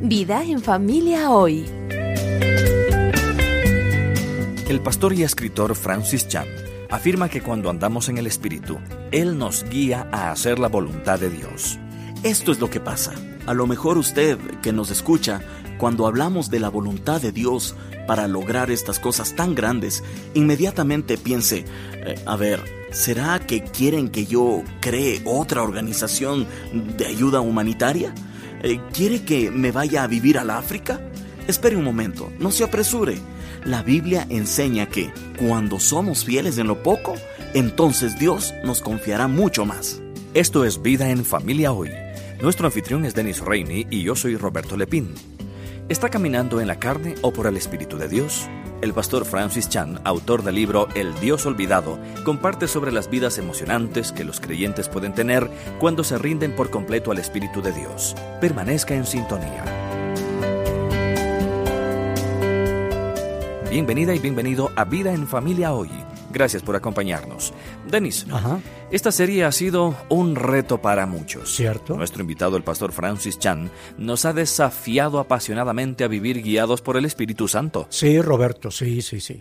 Vida en Familia Hoy. El pastor y escritor Francis Chan afirma que cuando andamos en el Espíritu, Él nos guía a hacer la voluntad de Dios. Esto es lo que pasa. A lo mejor usted, que nos escucha, cuando hablamos de la voluntad de Dios para lograr estas cosas tan grandes, inmediatamente piense, ¿será que quieren que yo cree otra organización de ayuda humanitaria? ¿Quiere que me vaya a vivir al África? Espere un momento, no se apresure. La Biblia enseña que cuando somos fieles en lo poco, entonces Dios nos confiará mucho más. Esto es Vida en Familia Hoy. Nuestro anfitrión es Dennis Rainey y yo soy Roberto Lepín. ¿Está caminando en la carne o por el Espíritu de Dios? El pastor Francis Chan, autor del libro El Dios Olvidado, comparte sobre las vidas emocionantes que los creyentes pueden tener cuando se rinden por completo al Espíritu de Dios. Permanezca en sintonía. Bienvenida y bienvenido a Vida en Familia Hoy. Gracias por acompañarnos. Dennis, esta serie ha sido un reto para muchos. ¿Cierto? Nuestro invitado, el pastor Francis Chan, nos ha desafiado apasionadamente a vivir guiados por el Espíritu Santo. Sí, Roberto, sí.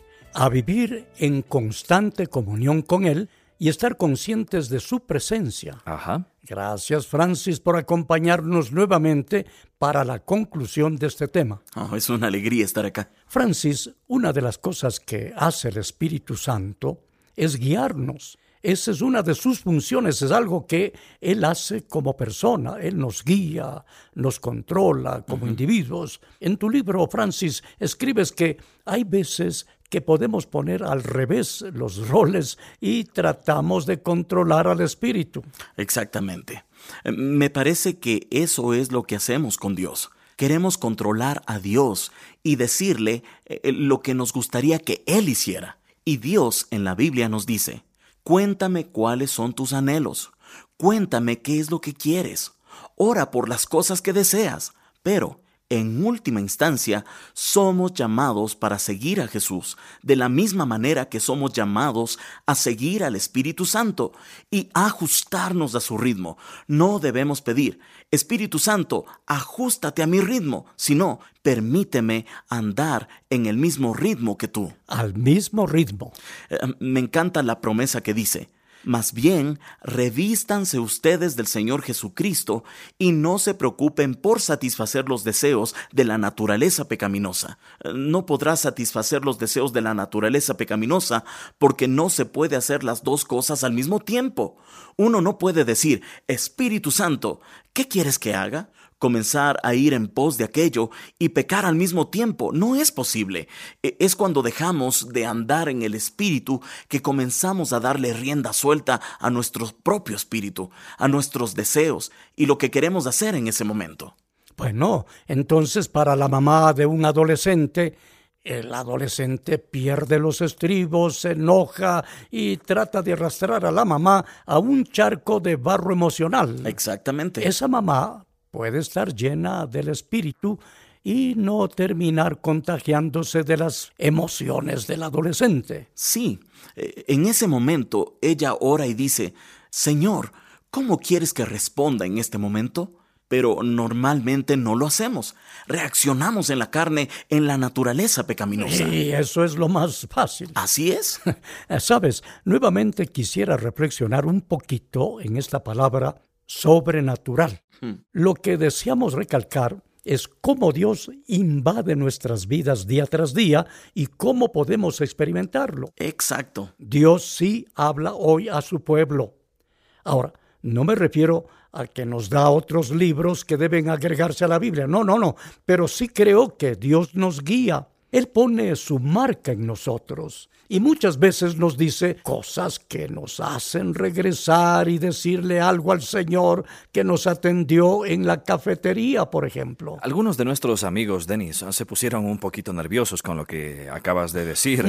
A vivir en constante comunión con Él y estar conscientes de su presencia. Gracias, Francis, por acompañarnos nuevamente para la conclusión de este tema. Es una alegría estar acá. Francis, una de las cosas que hace el Espíritu Santo es guiarnos. Esa es una de sus funciones, es algo que Él hace como persona. Él nos guía, nos controla como individuos. En tu libro, Francis, escribes que hay veces que podemos poner al revés los roles y tratamos de controlar al Espíritu. Exactamente. Me parece que eso es lo que hacemos con Dios. Queremos controlar a Dios y decirle lo que nos gustaría que Él hiciera. Y Dios en la Biblia nos dice, cuéntame cuáles son tus anhelos. Cuéntame qué es lo que quieres. Ora por las cosas que deseas. Pero, en última instancia, somos llamados para seguir a Jesús, de la misma manera que somos llamados a seguir al Espíritu Santo y ajustarnos a su ritmo. No debemos pedir, Espíritu Santo, ajústate a mi ritmo, sino permíteme andar en el mismo ritmo que tú. Al mismo ritmo. Me encanta la promesa que dice, más bien, revístanse ustedes del Señor Jesucristo y no se preocupen por satisfacer los deseos de la naturaleza pecaminosa. No podrás satisfacer los deseos de la naturaleza pecaminosa porque no se puede hacer las dos cosas al mismo tiempo. Uno no puede decir, Espíritu Santo, ¿qué quieres que haga? Comenzar a ir en pos de aquello y pecar al mismo tiempo. No es posible. Es cuando dejamos de andar en el Espíritu que comenzamos a darle rienda suelta a nuestro propio espíritu, a nuestros deseos y lo que queremos hacer en ese momento. Bueno, entonces para la mamá de un adolescente, el adolescente pierde los estribos, se enoja y trata de arrastrar a la mamá a un charco de barro emocional. Exactamente. Esa mamá puede estar llena del Espíritu y no terminar contagiándose de las emociones del adolescente. Sí, en ese momento ella ora y dice, Señor, ¿cómo quieres que responda en este momento? Pero normalmente no lo hacemos. Reaccionamos en la carne, en la naturaleza pecaminosa. Y eso es lo más fácil. ¿Así es? Sabes, nuevamente quisiera reflexionar un poquito en esta palabra sobrenatural. Lo que deseamos recalcar es cómo Dios invade nuestras vidas día tras día y cómo podemos experimentarlo. Exacto. Dios sí habla hoy a su pueblo. Ahora, no me refiero a que nos da otros libros que deben agregarse a la Biblia. No. Pero sí creo que Dios nos guía. Él pone su marca en nosotros y muchas veces nos dice cosas que nos hacen regresar y decirle algo al Señor que nos atendió en la cafetería, por ejemplo. Algunos de nuestros amigos, Dennis, se pusieron un poquito nerviosos con lo que acabas de decir.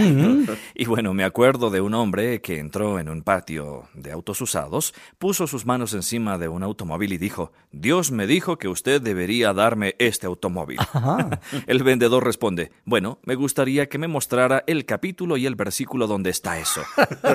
Y bueno, me acuerdo de un hombre que entró en un patio de autos usados, puso sus manos encima de un automóvil y dijo, Dios me dijo que usted debería darme este automóvil. El vendedor responde, bueno, Bueno, me gustaría que me mostrara el capítulo y el versículo donde está eso.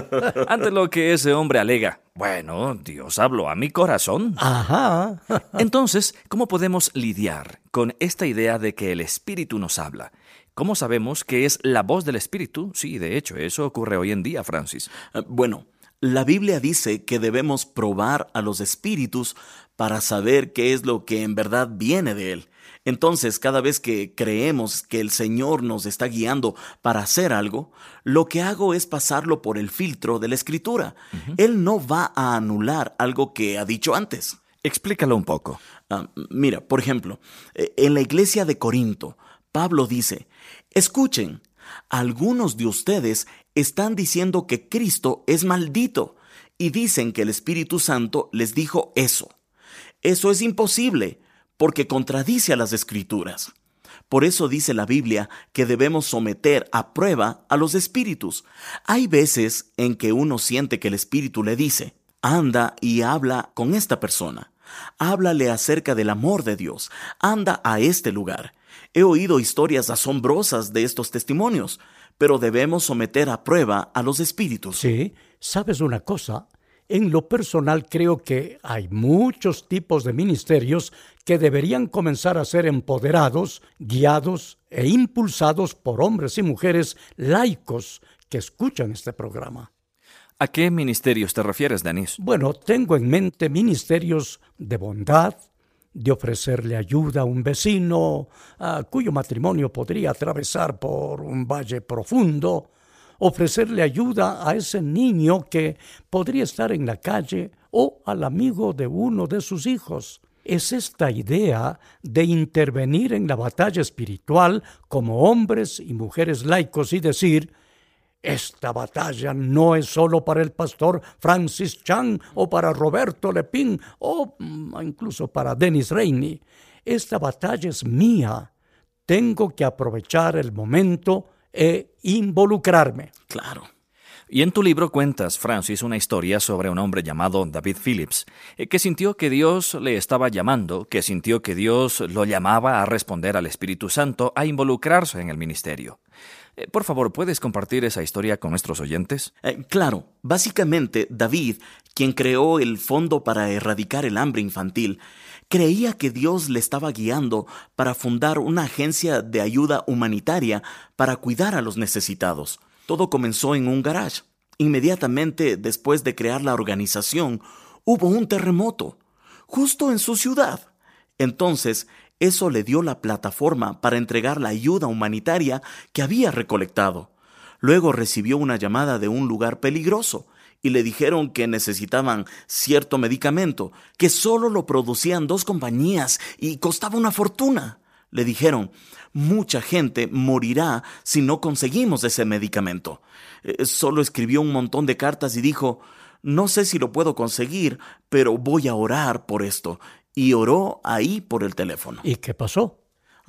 Ante lo que ese hombre alega, bueno, Dios habló a mi corazón. Ajá. Entonces, ¿cómo podemos lidiar con esta idea de que el Espíritu nos habla? ¿Cómo sabemos que es la voz del Espíritu? Sí, de hecho, eso ocurre hoy en día, Francis. Bueno, la Biblia dice que debemos probar a los espíritus para saber qué es lo que en verdad viene de Él. Entonces, cada vez que creemos que el Señor nos está guiando para hacer algo, lo que hago es pasarlo por el filtro de la Escritura. Él no va a anular algo que ha dicho antes. Explícalo un poco. Mira, por ejemplo, en la iglesia de Corinto, Pablo dice, escuchen, algunos de ustedes están diciendo que Cristo es maldito y dicen que el Espíritu Santo les dijo eso. Eso es imposible porque contradice a las Escrituras. Por eso dice la Biblia que debemos someter a prueba a los espíritus. Hay veces en que uno siente que el Espíritu le dice, anda y habla con esta persona. Háblale acerca del amor de Dios. Anda a este lugar. He oído historias asombrosas de estos testimonios, pero debemos someter a prueba a los espíritus. Sí, ¿sabes una cosa? En lo personal creo que hay muchos tipos de ministerios que deberían comenzar a ser empoderados, guiados e impulsados por hombres y mujeres laicos que escuchan este programa. ¿A qué ministerios te refieres, Denis? Bueno, tengo en mente ministerios de bondad, de ofrecerle ayuda a un vecino cuyo matrimonio podría atravesar por un valle profundo, ofrecerle ayuda a ese niño que podría estar en la calle o al amigo de uno de sus hijos. Es esta idea de intervenir en la batalla espiritual como hombres y mujeres laicos y decir, esta batalla no es solo para el pastor Francis Chan o para Roberto Lepín o incluso para Denis Rainey. Esta batalla es mía. Tengo que aprovechar el momento e involucrarme. Claro. Y en tu libro cuentas, Francis, una historia sobre un hombre llamado David Phillips, que sintió que Dios le estaba llamando, que sintió que Dios lo llamaba a responder al Espíritu Santo, a involucrarse en el ministerio. Por favor, ¿puedes compartir esa historia con nuestros oyentes? Claro. Básicamente, David, quien creó el Fondo para Erradicar el Hambre Infantil, creía que Dios le estaba guiando para fundar una agencia de ayuda humanitaria para cuidar a los necesitados. Todo comenzó en un garage. Inmediatamente después de crear la organización, hubo un terremoto, justo en su ciudad. Entonces, eso le dio la plataforma para entregar la ayuda humanitaria que había recolectado. Luego recibió una llamada de un lugar peligroso y le dijeron que necesitaban cierto medicamento, que solo lo producían 2 compañías y costaba una fortuna. Le dijeron, mucha gente morirá si no conseguimos ese medicamento. Solo escribió un montón de cartas y dijo, no sé si lo puedo conseguir, pero voy a orar por esto. Y oró ahí por el teléfono. ¿Y qué pasó?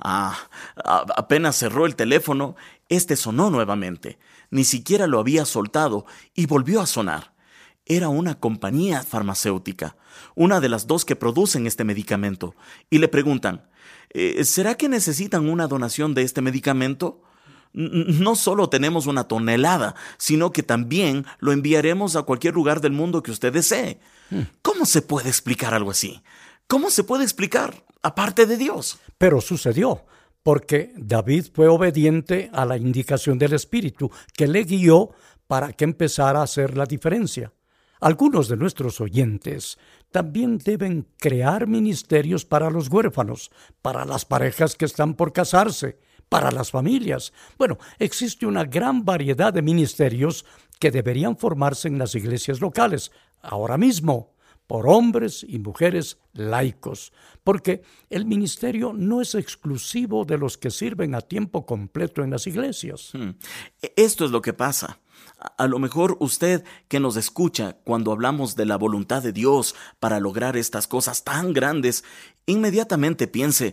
Apenas cerró el teléfono, este sonó nuevamente. Ni siquiera lo había soltado y volvió a sonar. Era una compañía farmacéutica, una de las 2 que producen este medicamento. Y le preguntan, ¿será que necesitan una donación de este medicamento? No solo tenemos 1 tonelada, sino que también lo enviaremos a cualquier lugar del mundo que usted desee. ¿Cómo se puede explicar algo así? ¿Cómo se puede explicar, aparte de Dios? Pero sucedió, porque David fue obediente a la indicación del Espíritu, que le guió para que empezara a hacer la diferencia. Algunos de nuestros oyentes también deben crear ministerios para los huérfanos, para las parejas que están por casarse, para las familias. Bueno, existe una gran variedad de ministerios que deberían formarse en las iglesias locales, ahora mismo, por hombres y mujeres laicos, porque el ministerio no es exclusivo de los que sirven a tiempo completo en las iglesias. Esto es lo que pasa. A lo mejor usted que nos escucha cuando hablamos de la voluntad de Dios para lograr estas cosas tan grandes, inmediatamente piense,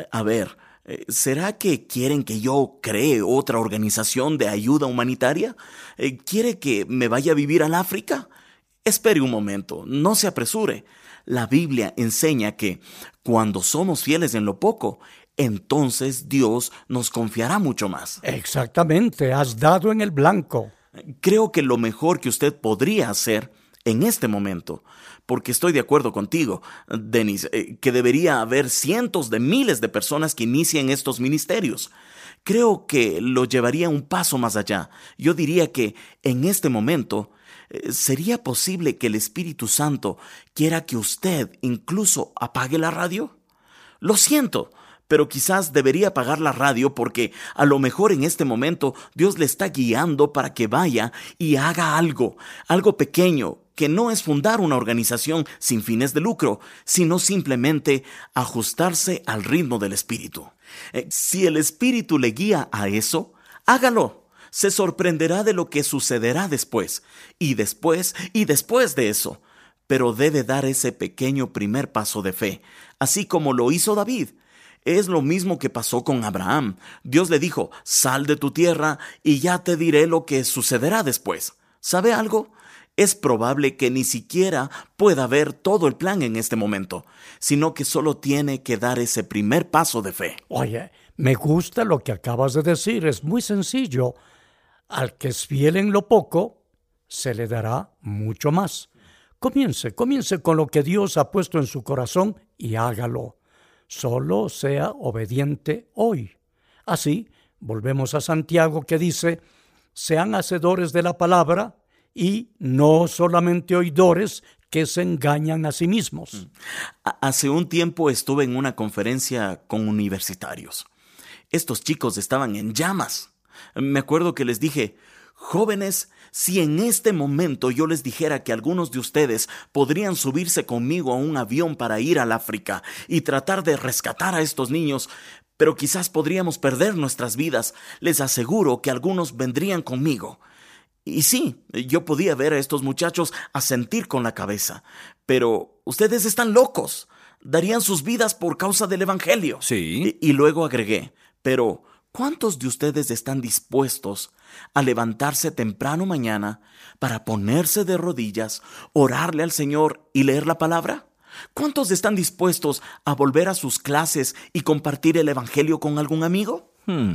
¿será que quieren que yo cree otra organización de ayuda humanitaria? ¿Quiere que me vaya a vivir al África? Espere un momento, no se apresure. La Biblia enseña que cuando somos fieles en lo poco, entonces Dios nos confiará mucho más. Exactamente, has dado en el blanco. Creo que lo mejor que usted podría hacer en este momento, porque estoy de acuerdo contigo, Denis, que debería haber cientos de miles de personas que inicien estos ministerios. Creo que lo llevaría un paso más allá. Yo diría que en este momento ¿sería posible que el Espíritu Santo quiera que usted incluso apague la radio? Lo siento, pero quizás debería apagar la radio porque a lo mejor en este momento Dios le está guiando para que vaya y haga algo pequeño, que no es fundar una organización sin fines de lucro, sino simplemente ajustarse al ritmo del Espíritu. Si el Espíritu le guía a eso, hágalo. Se sorprenderá de lo que sucederá después, y después de eso. Pero debe dar ese pequeño primer paso de fe, así como lo hizo David. Es lo mismo que pasó con Abraham. Dios le dijo, sal de tu tierra y ya te diré lo que sucederá después. ¿Sabe algo? Es probable que ni siquiera pueda ver todo el plan en este momento, sino que solo tiene que dar ese primer paso de fe. Oye, me gusta lo que acabas de decir, es muy sencillo. Al que es fiel en lo poco, se le dará mucho más. Comience con lo que Dios ha puesto en su corazón y hágalo. Solo sea obediente hoy. Así, volvemos a Santiago que dice, sean hacedores de la palabra y no solamente oidores que se engañan a sí mismos. Hace un tiempo estuve en una conferencia con universitarios. Estos chicos estaban en llamas. Me acuerdo que les dije, jóvenes, si en este momento yo les dijera que algunos de ustedes podrían subirse conmigo a un avión para ir al África y tratar de rescatar a estos niños, pero quizás podríamos perder nuestras vidas, les aseguro que algunos vendrían conmigo. Y sí, yo podía ver a estos muchachos asentir con la cabeza, pero ustedes están locos, darían sus vidas por causa del Evangelio. Sí. Y luego agregué, pero ¿cuántos de ustedes están dispuestos a levantarse temprano mañana para ponerse de rodillas, orarle al Señor y leer la palabra? ¿Cuántos están dispuestos a volver a sus clases y compartir el Evangelio con algún amigo?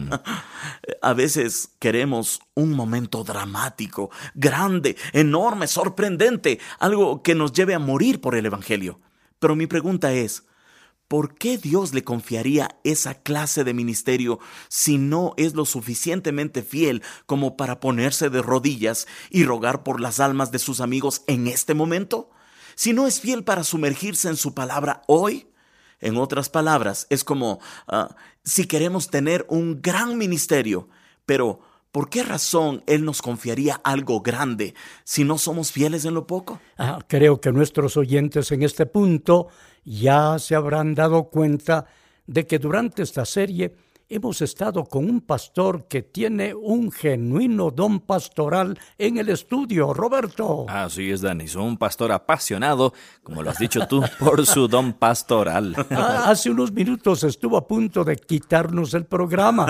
A veces queremos un momento dramático, grande, enorme, sorprendente, algo que nos lleve a morir por el Evangelio. Pero mi pregunta es, ¿por qué Dios le confiaría esa clase de ministerio si no es lo suficientemente fiel como para ponerse de rodillas y rogar por las almas de sus amigos en este momento? Si no es fiel para sumergirse en su palabra hoy. En otras palabras, es como si queremos tener un gran ministerio, pero ¿por qué razón Él nos confiaría algo grande si no somos fieles en lo poco? Creo que nuestros oyentes en este punto ya se habrán dado cuenta de que durante esta serie hemos estado con un pastor que tiene un genuino don pastoral en el estudio. Roberto. Así es, Denis, un pastor apasionado, como lo has dicho tú, por su don pastoral. Hace unos minutos estuvo a punto de quitarnos el programa.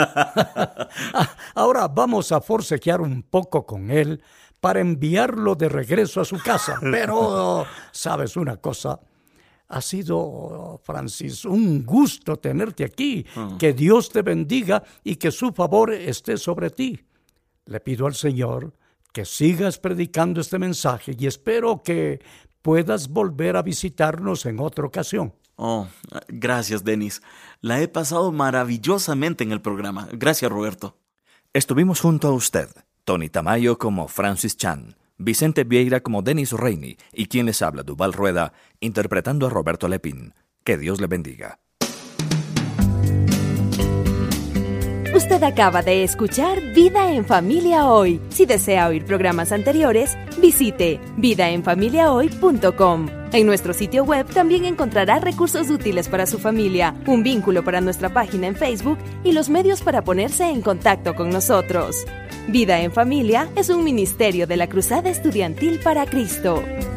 Ahora vamos a forcejear un poco con él para enviarlo de regreso a su casa. Pero, ¿sabes una cosa? Ha sido, Francis, un gusto tenerte aquí. Que Dios te bendiga y que su favor esté sobre ti. Le pido al Señor que sigas predicando este mensaje y espero que puedas volver a visitarnos en otra ocasión. Gracias, Denis. La he pasado maravillosamente en el programa. Gracias, Roberto. Estuvimos junto a usted, Tony Tamayo como Francis Chan, Vicente Vieira como Denis Reini y quien les habla, Duval Rueda, interpretando a Roberto Lepín. Que Dios le bendiga. Usted acaba de escuchar Vida en Familia Hoy. Si desea oír programas anteriores, visite vidaenfamiliahoy.com. En nuestro sitio web también encontrará recursos útiles para su familia, un vínculo para nuestra página en Facebook y los medios para ponerse en contacto con nosotros. Vida en Familia es un ministerio de la Cruzada Estudiantil para Cristo.